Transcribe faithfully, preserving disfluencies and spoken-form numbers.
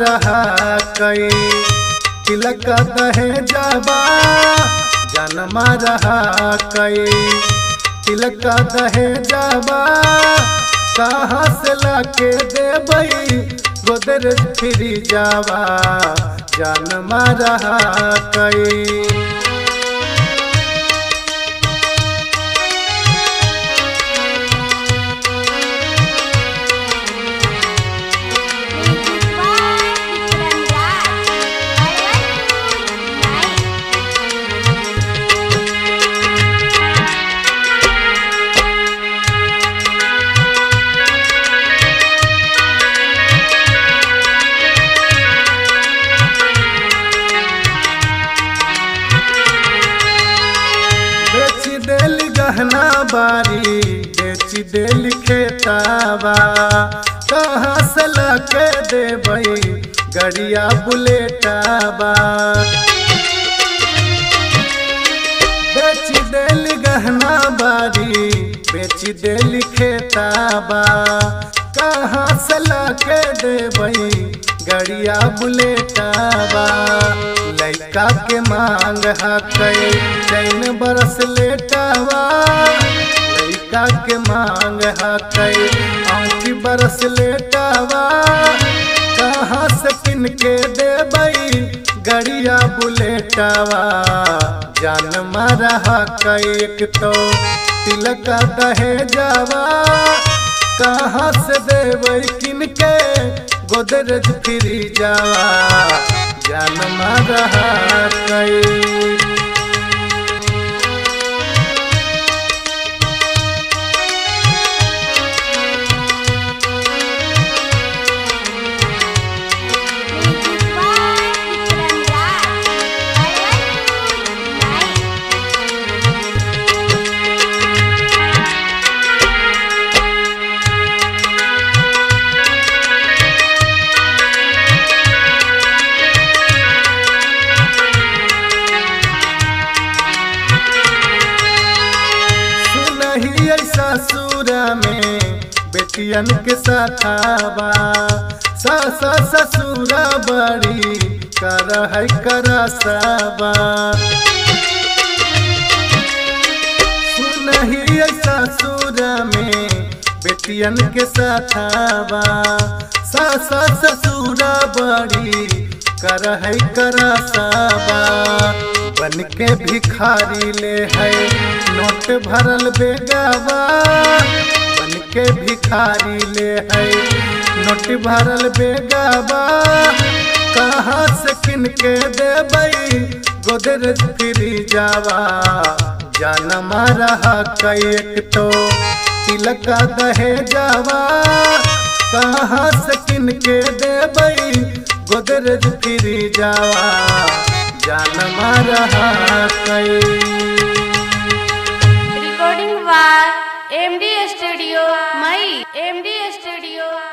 रहा कई तिलक दहे जाबा जन्म रहा कई तिलक दहे जाबा कहाँ से लाके देबई गोदरेज फिरी जावा जन्म रहा कई। बेची देल गहना बारी बेची देल खेतावा कहाँ से लाके देबई गड़िया बुलेटावा। बेची देल गहना बारी बेची देल खेतावा कहाँ से लाके देबई गड़िया बुलेटावा। लइका के मांग हकई चैन बरस लेटावा लइका के मांग हकई औंठी बरस लेटावा कहाँ से किन के देबई गड़िया बुलेटावा जान मारा हकई। एक तो तिलक दहे जावा कहाँ से देबई किन के गोदरेज फिरी जावा जन्म रहा कई। ससुरा में बेटियन के साथावा सास ससुरा बड़ी कर है करसावा। सुनही ससुरा में बेटियन के साथावा सास ससुरा बड़ी कर है करसावा। बन के भिखारी ले है नोट भरल बेगावा बन के भिखारी ले है नोट भरल बेगावा कहाँ से किन के देबई गोदरेज फिरी जावा जन्म रहा कई। एक तो तिलक दहे जावा कहाँ से किन के देबई गोदरेज फिरी जावा जन्म रहा कई। रिकॉर्डिंग बाय एमडी स्टूडियो मई एमडी स्टूडियो।